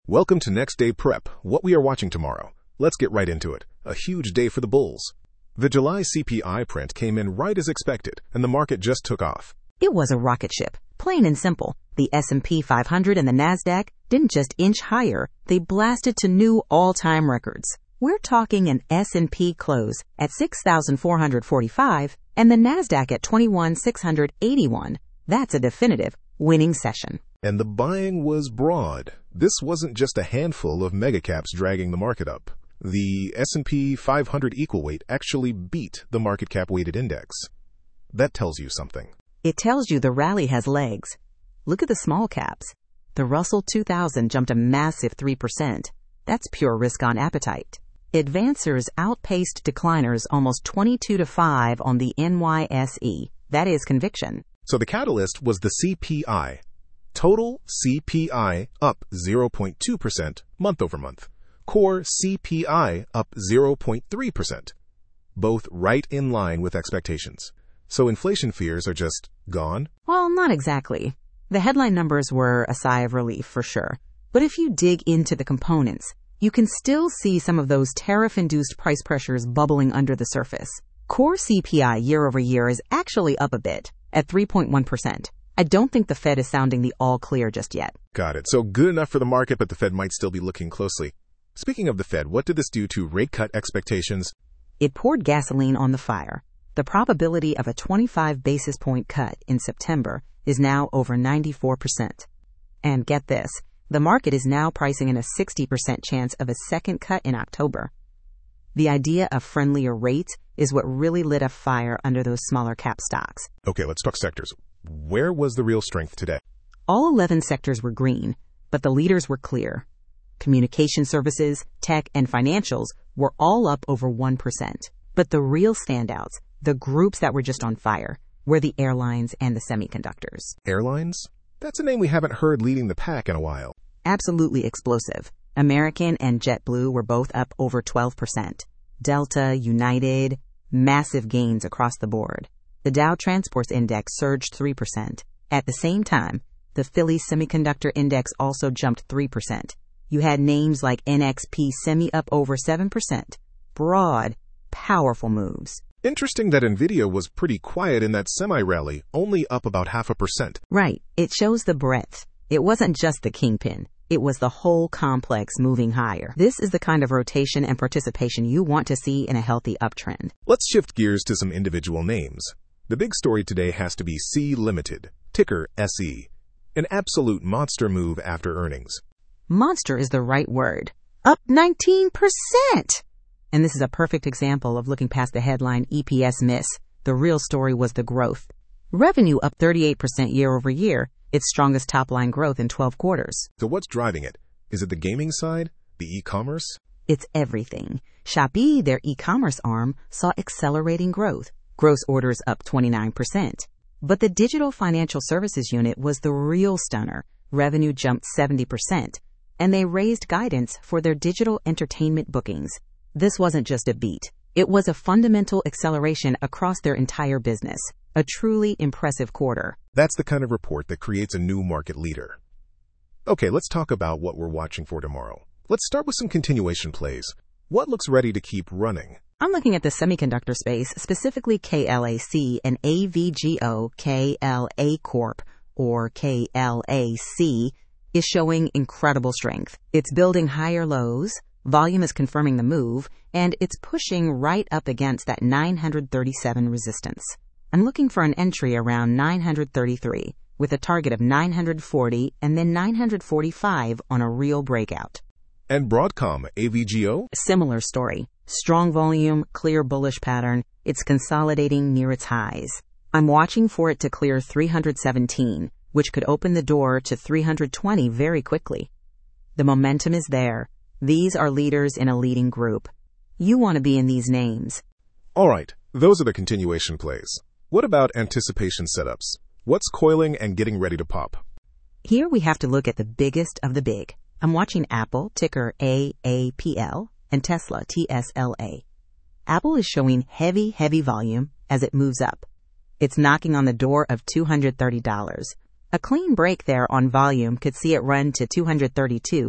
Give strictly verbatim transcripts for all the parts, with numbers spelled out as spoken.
Welcome to Next Day Prep, what we are watching tomorrow. Let's get right into it. A huge day for the bulls. The July C P I print came in right as expected, and the market just took off. It was a rocket ship, plain and simple. The S and P five hundred and the NASDAQ didn't just inch higher, they blasted to new all-time records. We're talking an S and P close at six thousand four hundred forty-five and the NASDAQ at twenty-one thousand six hundred eighty-one. That's a definitive winning session. And the buying was broad. This wasn't just a handful of megacaps dragging the market up. The S and P five hundred equal weight actually beat the market cap weighted index. That tells you something. It tells you the rally has legs. Look at the small caps. The Russell two thousand jumped a massive three percent. That's pure risk-on appetite. Advancers outpaced decliners almost twenty-two to five on the N Y S E. That is conviction. So the catalyst was the C P I. Total C P I up zero point two percent month over month. Core C P I up zero point three percent. Both right in line with expectations. So inflation fears are just gone? Well, not exactly. The headline numbers were a sigh of relief for sure. But if you dig into the components, you can still see some of those tariff-induced price pressures bubbling under the surface. Core C P I year over year is actually up a bit at three point one percent. I don't think the Fed is sounding the all clear just yet. Got it. So good enough for the market, but the Fed might still be looking closely. Speaking of the Fed, what did this do to rate cut expectations? It poured gasoline on the fire. The probability of a twenty-five basis point cut in September is now over ninety-four percent. And get this, the market is now pricing in a sixty percent chance of a second cut in October. The idea of friendlier rates is what really lit a fire under those smaller cap stocks. Okay, let's talk sectors. Where was the real strength today? All eleven sectors were green, but the leaders were clear. Communication services, tech, and financials were all up over one percent. But the real standouts, the groups that were just on fire, were the airlines and the semiconductors. Airlines? That's a name we haven't heard leading the pack in a while. Absolutely explosive. American and JetBlue were both up over twelve percent. Delta, United, massive gains across the board. The Dow Transports Index surged three percent. At the same time, the Philly Semiconductor Index also jumped three percent. You had names like N X P Semi up over seven percent. Broad, powerful moves. Interesting that NVIDIA was pretty quiet in that semi-rally, only up about half a percent. Right. It shows the breadth. It wasn't just the kingpin. It was the whole complex moving higher. This is the kind of rotation and participation you want to see in a healthy uptrend. Let's shift gears to some individual names. The big story today has to be Sea Limited, ticker S E. An absolute monster move after earnings. Monster is the right word. Up nineteen percent! And this is a perfect example of looking past the headline E P S miss. The real story was the growth. Revenue up thirty-eight percent year over year, its strongest top-line growth in twelve quarters. So what's driving it? Is it the gaming side? The e-commerce? It's everything. Shopee, their e-commerce arm, saw accelerating growth. Gross orders up twenty-nine percent. But the digital financial services unit was the real stunner. Revenue jumped seventy percent. And they raised guidance for their digital entertainment bookings. This wasn't just a beat. It was a fundamental acceleration across their entire business. A truly impressive quarter. That's the kind of report that creates a new market leader. Okay, let's talk about what we're watching for tomorrow. Let's start with some continuation plays. What looks ready to keep running? I'm looking at the semiconductor space, specifically K L A C and A V G O. K L A Corp, or K L A C, is showing incredible strength. It's building higher lows, volume is confirming the move, and it's pushing right up against that nine hundred thirty-seven resistance. I'm looking for an entry around nine hundred thirty-three, with a target of nine hundred forty and then nine hundred forty-five on a real breakout. And Broadcom, A V G O? Similar story. Strong volume, clear bullish pattern. It's consolidating near its highs. I'm watching for it to clear three hundred seventeen, which could open the door to three hundred twenty very quickly. The momentum is there. These are leaders in a leading group. You want to be in these names. All right, those are the continuation plays. What about anticipation setups? What's coiling and getting ready to pop? Here we have to look at the biggest of the big. I'm watching Apple, ticker A A P L, and Tesla, T S L A. Apple is showing heavy, heavy volume as it moves up. It's knocking on the door of two hundred thirty dollars. A clean break there on volume could see it run to two hundred thirty-two dollars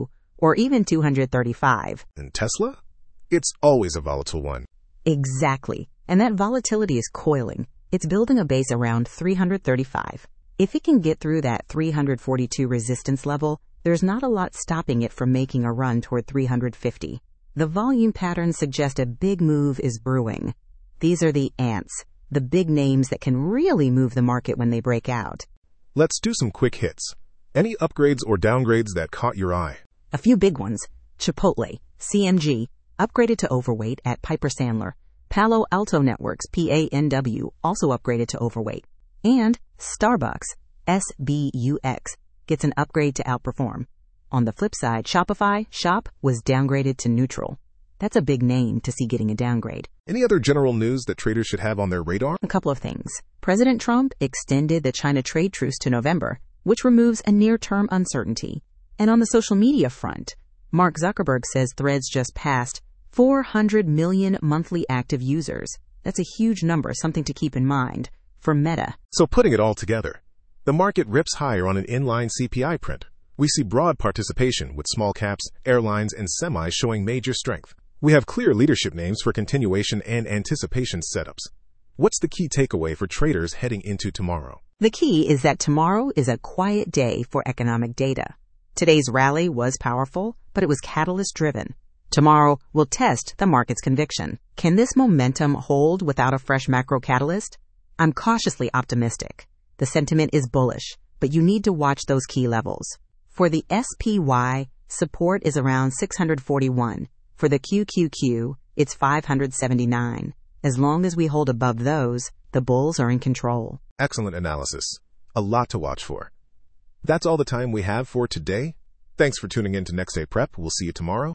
or even two hundred thirty-five. And Tesla? It's always a volatile one. Exactly. And that volatility is coiling. It's building a base around three hundred thirty-five. If it can get through that three hundred forty-two resistance level, there's not a lot stopping it from making a run toward three hundred fifty. The volume patterns suggest a big move is brewing. These are the ants, the big names that can really move the market when they break out. Let's do some quick hits. Any upgrades or downgrades that caught your eye? A few big ones. Chipotle, C M G, upgraded to overweight at Piper Sandler. Palo Alto Networks, P A N W, also upgraded to overweight. And Starbucks, S B U X, gets an upgrade to outperform. On the flip side, Shopify, Shop, was downgraded to neutral. That's a big name to see getting a downgrade. Any other general news that traders should have on their radar? A couple of things. President Trump extended the China trade truce to November, which removes a near-term uncertainty. And on the social media front, Mark Zuckerberg says Threads just passed four hundred million monthly active users. That's a huge number, something to keep in mind for Meta. So putting it all together, the market rips higher on an inline C P I print. We see broad participation with small caps, airlines, and semis showing major strength. We have clear leadership names for continuation and anticipation setups. What's the key takeaway for traders heading into tomorrow? The key is that tomorrow is a quiet day for economic data. Today's rally was powerful, but it was catalyst-driven. Tomorrow will test the market's conviction. Can this momentum hold without a fresh macro catalyst? I'm cautiously optimistic. The sentiment is bullish, but you need to watch those key levels. For the S P Y, support is around six hundred forty-one. For the Q Q Q, it's five hundred seventy-nine. As long as we hold above those, the bulls are in control. Excellent analysis. A lot to watch for. That's all the time we have for today. Thanks for tuning in to Next Day Prep. We'll see you tomorrow.